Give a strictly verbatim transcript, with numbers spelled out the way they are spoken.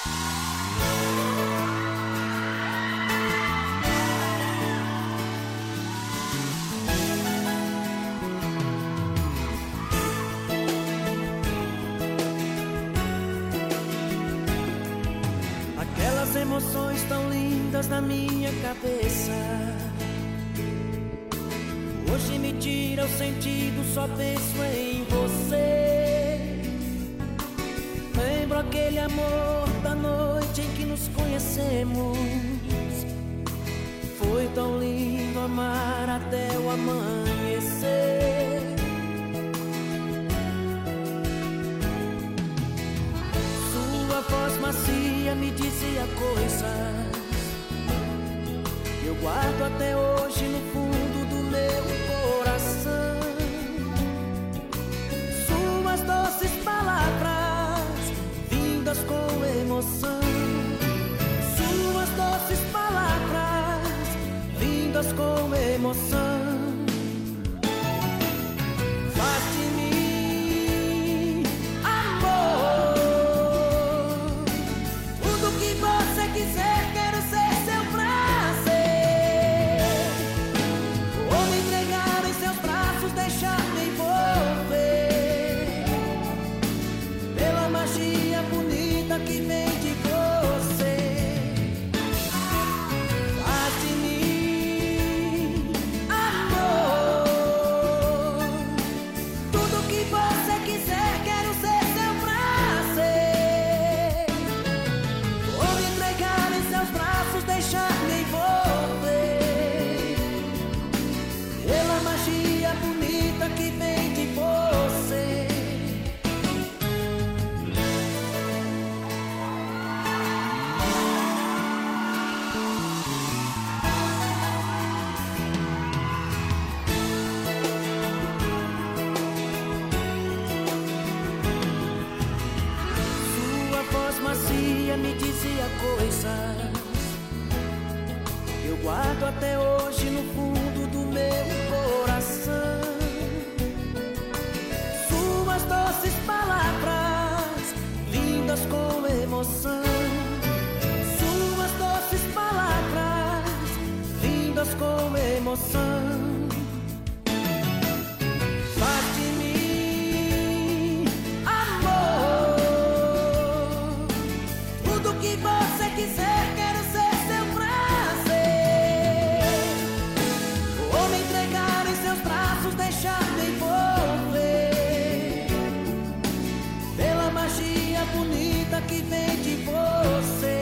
Aquelas emoções tão lindas na minha cabeça hoje me tira o sentido, só penso em você. Lembro aquele amor da noite em que nos conhecemos. Foi tão lindo amar até o amanhecer. Sua voz macia me dizia coisas que eu guardo até hoje no fundo do meu coração. Suas doces palavras vindas com emoção. Suas doces palavras vindas com emoção. Faz de mim amor, tudo que você quiser, quero ser seu prazer. Vou me entregar em seus braços, deixar me envolver pela magia bonita que vem de você. Faz de mim amor, tudo que você quiser, quero ser seu prazer. Vou me entregar em seus braços, deixar me envolver pela magia bonita que vem de você. Sua voz macia me dizia coisas que eu guardo até hoje no fundo do meu coração. Suas doces palavras vindas com emoção. Suas doces palavras vindas com emoção. Faz de mim amor, tudo que você quiser, quero ser seu prazer. Vou me entregar em seus braços, deixar me envolver pela magia bonita que vem de você.